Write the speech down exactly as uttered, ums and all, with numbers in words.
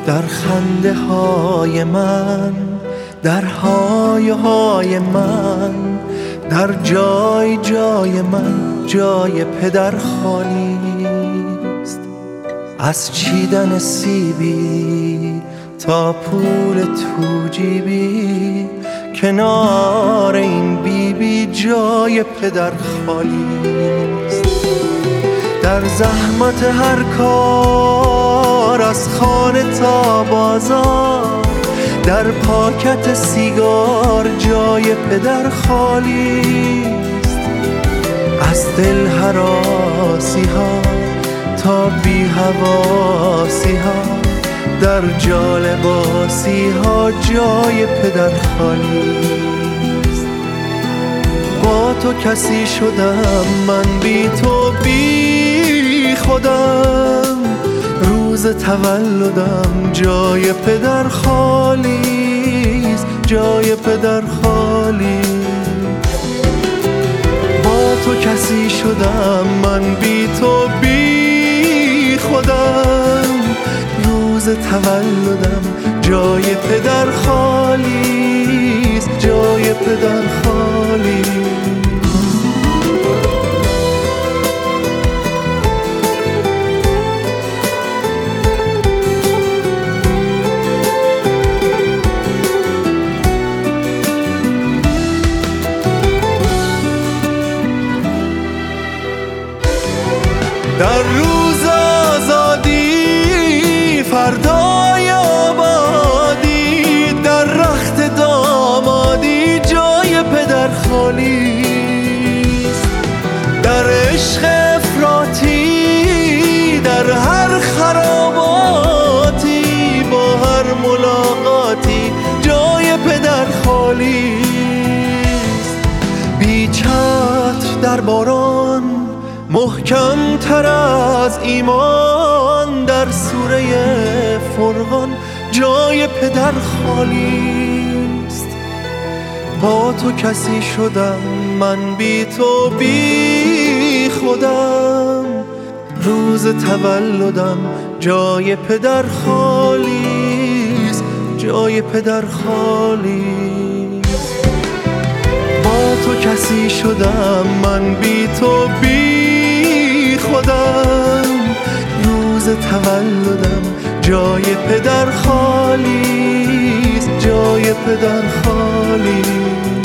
در خنده های من، در های های من، در جای جای من جای پدر خالیست. از چیدن سیبی تا پول تو جیبی، کنار این بیبی بی جای پدر خالیست. در زحمت هر کار از خانه تا بازار، در پاکت سیگار جای پدر خالیست. از دل هراسی ها تا بی حواسی ها، در جالباسی ها جای پدر خالیست. با تو کسی شدم من، بی تو بی خودم، روز تولدم جای پدر خالیست، جای پدر خالیست. با تو کسی شدم من، بی تو بی خودم، روز تولدم جای پدر خالیست، جای پدر خالیست. در روز آزادی، فردای آبادی، در رخت دامادی جای پدر خالیست. در عشق افراطی، در هر خراباتی، با هر ملاقاتی جای پدر خالیست. بی چتر در باران، محکم تر از ایمان، در سوره فرقان جای پدر خالیست. با تو کسی شدم من، بی تو بی خودم، روز تولدم جای پدر خالیست، جای پدر خالیست. با تو کسی شدم من، بی تو بی خودم، روز تولدم جای پدر خالیست، جای پدر خالیست.